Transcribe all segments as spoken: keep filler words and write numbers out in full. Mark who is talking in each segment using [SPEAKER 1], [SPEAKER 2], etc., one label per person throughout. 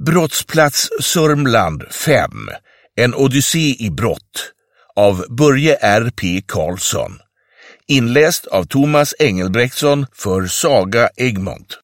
[SPEAKER 1] Brottsplats Sörmland fem. En odyssé i brott av Börje R P Karlsson. Inläst av Thomas Engelbrektsson för Saga Egmont.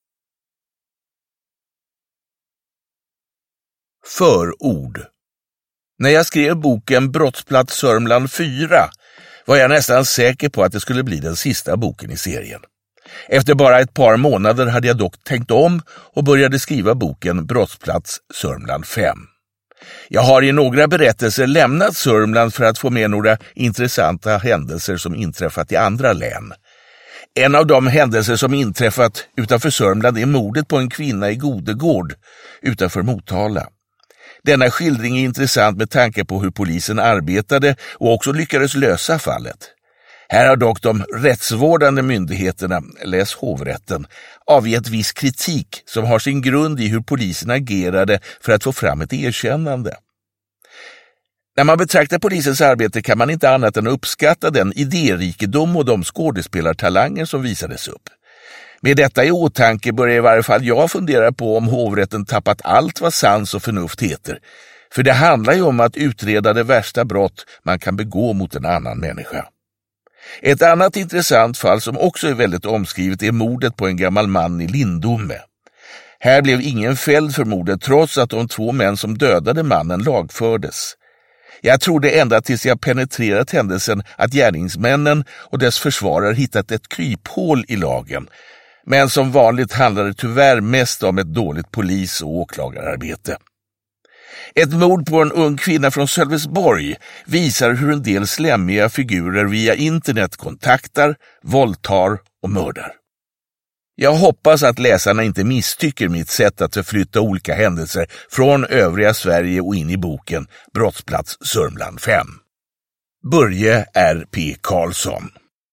[SPEAKER 1] Förord. När jag skrev boken Brottsplats Sörmland fyra var jag nästan säker på att det skulle bli den sista boken i serien. Efter bara ett par månader hade jag dock tänkt om och började skriva boken Brottsplats Sörmland fem. Jag har i några berättelser lämnat Sörmland för att få med några intressanta händelser som inträffat i andra län. En av de händelser som inträffat utanför Sörmland är mordet på en kvinna i Godegård utanför Motala. Denna skildring är intressant med tanke på hur polisen arbetade och också lyckades lösa fallet. Här har dock de rättsvårdande myndigheterna, läs hovrätten, avgett viss kritik som har sin grund i hur polisen agerade för att få fram ett erkännande. När man betraktar polisens arbete kan man inte annat än uppskatta den idérikedom och de skådespelartalanger som visades upp. Med detta i åtanke börjar i varje fall jag fundera på om hovrätten tappat allt vad sans och förnuft heter. För det handlar ju om att utreda det värsta brott man kan begå mot en annan människa. Ett annat intressant fall som också är väldigt omskrivet är mordet på en gammal man i Lindome. Här blev ingen fälld för mordet trots att de två män som dödade mannen lagfördes. Jag trodde ända tills jag penetrerat händelsen att gärningsmännen och dess försvarare hittat ett kryphål i lagen. Men som vanligt handlar det tyvärr mest om ett dåligt polis- och åklagararbete. Ett mord på en ung kvinna från Sölvesborg visar hur en del slämmiga figurer via internet kontaktar, våldtar och mördar. Jag hoppas att läsarna inte misstycker mitt sätt att förflytta olika händelser från övriga Sverige och in i boken Brottsplats Sörmland fem. Börje R P Karlsson.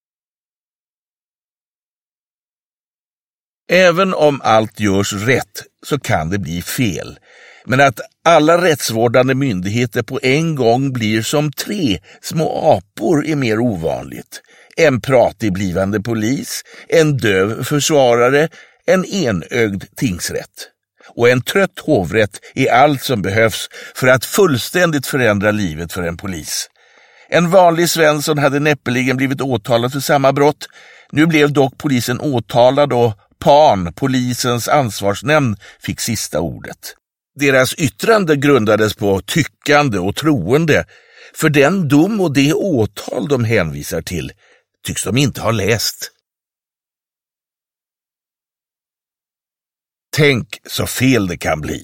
[SPEAKER 1] Även om allt görs rätt så kan det bli fel. Men att alla rättsvårdande myndigheter på en gång blir som tre små apor är mer ovanligt. En pratig blivande polis, en döv försvarare, en enögd tingsrätt. Och en trött hovrätt är allt som behövs för att fullständigt förändra livet för en polis. En vanlig Svensson hade näppeligen blivit åtalad för samma brott. Nu blev dock polisen åtalad och P A N, polisens ansvarsnämnd, fick sista ordet. Deras yttrande grundades på tyckande och troende, för den dom och det åtal de hänvisar till tycks de inte ha läst. Tänk så fel det kan bli.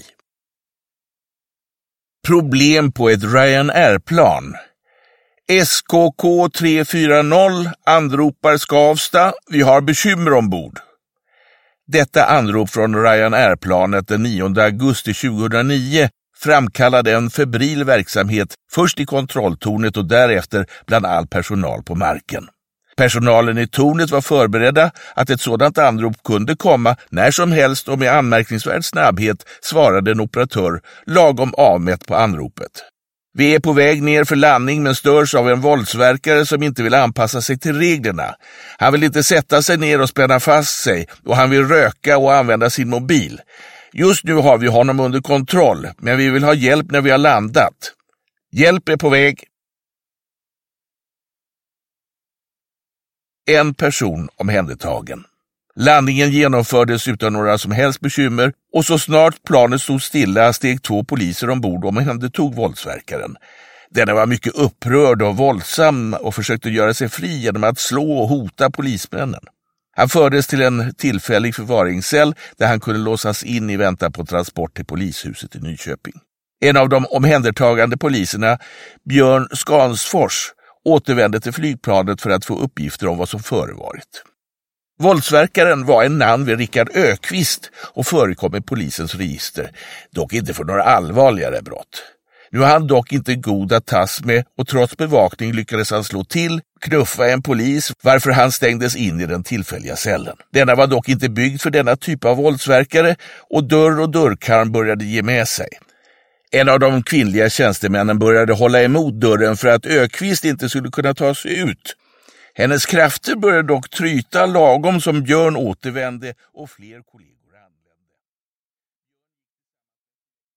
[SPEAKER 1] Problem på ett Ryanair-plan. S K K tre fyra noll anropar Skavsta, vi har bekymmer ombord. Detta anrop från Ryanair-planet den nionde augusti tjugohundranio framkallade en febril verksamhet först i kontrolltornet och därefter bland all personal på marken. Personalen i tornet var förberedda att ett sådant anrop kunde komma när som helst och med anmärkningsvärd snabbhet svarade en operatör lagom avmätt på anropet. Vi är på väg ner för landning men störs av en våldsverkare som inte vill anpassa sig till reglerna. Han vill inte sätta sig ner och spänna fast sig och han vill röka och använda sin mobil. Just nu har vi honom under kontroll men vi vill ha hjälp när vi har landat. Hjälp är på väg. En person omhändertagen. Landningen genomfördes utan några som helst bekymmer och så snart planet stod stilla steg två poliser ombord och omhändertog våldsverkaren. Denna var mycket upprörd och våldsam och försökte göra sig fri genom att slå och hota polismännen. Han fördes till en tillfällig förvaringscell där han kunde låsas in i väntan på transport till polishuset i Nyköping. En av de omhändertagande poliserna, Björn Skansfors, återvände till flygplanet för att få uppgifter om vad som förevarit. Våldsverkaren var en namn vid Rickard Ökvist och förekom i polisens register, dock inte för några allvarligare brott. Nu var han dock inte god att tas med och trots bevakning lyckades han slå till, knuffa en polis varför han stängdes in i den tillfälliga cellen. Denna var dock inte byggd för denna typ av våldsverkare och dörr och dörrkarm började ge med sig. En av de kvinnliga tjänstemännen började hålla emot dörren för att Ökvist inte skulle kunna ta sig ut. Hennes krafter började dock tryta lagom som Björn återvände och fler kollegor.